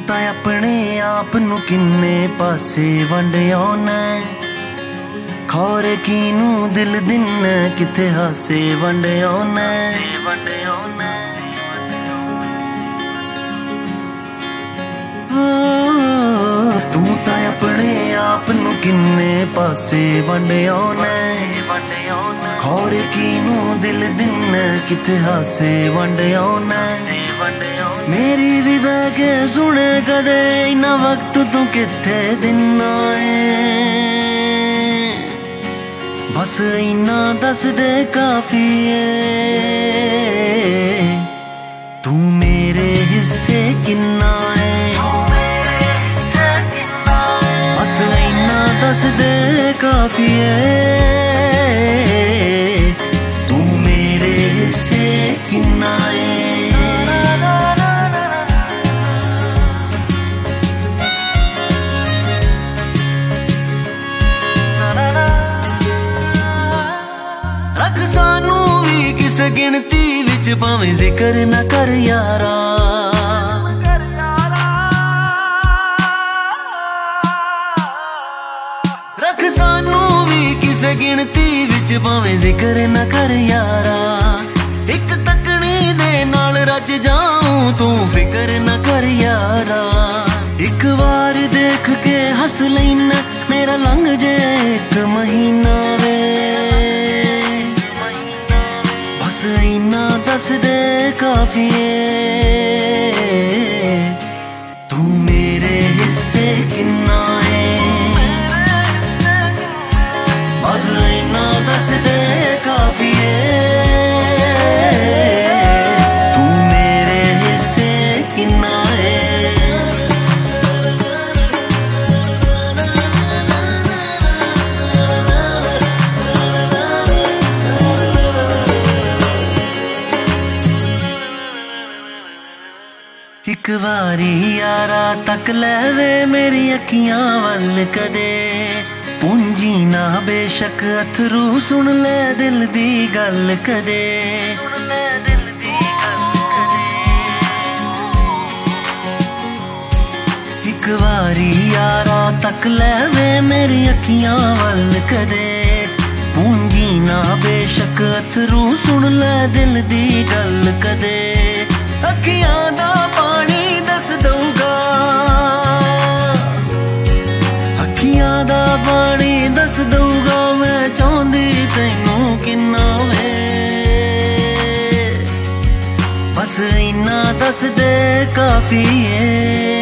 ਤਾਂ ਆਪਣੇ ਆਪ ਨੂੰ ਕਿੰਨੇ ਪਾਸੇ ਵੰਡ ਆਉਣਾ, ਖੌਰੇ ਕਿਨੂੰ ਦਿਲ ਦਿਨ ਕਿੱਥੇ ਹਾਸੇ ਵੰਡ ਆਉਣਾ। ਤੂੰ ਤਾਂ ਆਪਣੇ ਆਪ ਨੂੰ ਕਿੰਨੇ ਪਾਸੇ ਵੰਡ ਆਉਣਾ, ਖੌਰੇ ਕਿਨੂੰ ਦਿਲ ਦਿਨ ਕਿੱਥੇ ਹਾਸੇ ਵੰਡ ਆਉਣਾ। ਮੇਰੀ ਵੀ ਬਹਿ ਕੇ ਸੁਣੇ ਕਦੇ ਇੰਨਾ ਵਕਤ ਤੂੰ ਕਿੱਥੇ ਦਿਨਾ ਏ, ਬਸ ਇੰਨਾ ਦੱਸ ਦੇ ਕਾਫੀ ਏ, ਤੂੰ ਮੇਰੇ ਹਿੱਸੇ ਕਿੰਨਾ ਏ, ਬਸ ਇੰਨਾ ਦੱਸ ਦੇ ਕਾਫੀ ਏ, ਤੂੰ ਮੇਰੇ ਹਿੱਸੇ ਕਿੰਨਾ ਏ। ਰੱਖ ਸਾਨੂੰ ਵੀ ਕਿਸੇ ਗਿਣਤੀ ਵਿੱਚ ਭਾਵੇਂ ਜ਼ਿਕਰ ਨਾ ਕਰ ਯਾਰਾ, ਰੱਖ ਸਾਨੂੰ ਵੀ ਕਿਸੇ ਗਿਣਤੀ ਵਿੱਚ ਭਾਵੇਂ ਜ਼ਿਕਰ ਨਾ ਕਰ ਯਾਰਾ। ਇੱਕ ਤੱਕਣੀ ਦੇ ਨਾਲ ਰੱਜ ਜਾਊਂ ਤੂੰ ਫਿਕਰ ਨਾ ਕਰ ਯਾਰਾ। ਇੱਕ ਵਾਰ ਦੇਖ ਕੇ ਹੱਸ ਲੈਨਾ ਮੇਰਾ ਲੰਘ ਜੇ ਇੱਕ ਮਹੀਨਾ ਵੇ, ਬਸ ਇੰਨਾ ਦੱਸ ਦੇ ਕਾਫੀ ਏ, ਤੂੰ ਮੇਰੇ ਹਿੱਸੇ ਕਿੰਨਾ ਏ, ਬਸ ਇੰਨਾ ਦੱਸ ਦੇ ਕਾਫੀ ਏ, ਤੂੰ ਮੇਰੇ ਹਿੱਸੇ ਕਿੰਨਾ ਏ। ਇੱਕ ਵਾਰੀ ਯਾਰਾ ਤੱਕ ਲੈਵੇ ਮੇਰੀ ਅੱਖੀਆਂ ਵੱਲ ਕਦੇ, ਪੂੰਜੀ ਨਾ ਬੇਸ਼ੱਕ ਅਥਰੂ ਸੁਣ ਲੈ ਦਿਲ ਦੀ ਗੱਲ ਕਦੇ, ਇੱਕ ਵਾਰੀ ਯਾਰਾ ਤੱਕ ਲੈਵੇ ਮੇਰੀ ਅੱਖੀਆਂ ਵੱਲ ਕਦੇ, ਪੂੰਜੀ ਨਾ ਬੇਸ਼ੱਕ ਅਥਰੂ ਸੁਣ ਲੈ ਦਿਲ ਦੀ ਗੱਲ ਕਦੇ। ਅੱਖੀਆਂ ਦਾ ਪਾਣੀ ਦੱਸ ਦਊਗਾ, ਅੱਖੀਆਂ ਦਾ ਪਾਣੀ ਦੱਸ ਦਊਗਾ, ਮੈਂ ਚਾਹੁੰਦੀ ਤੈਨੂੰ ਕਿੰਨਾ ਵੇ, ਬਸ ਇੰਨਾ ਦੱਸ ਦੇ ਕਾਫੀ ਏ।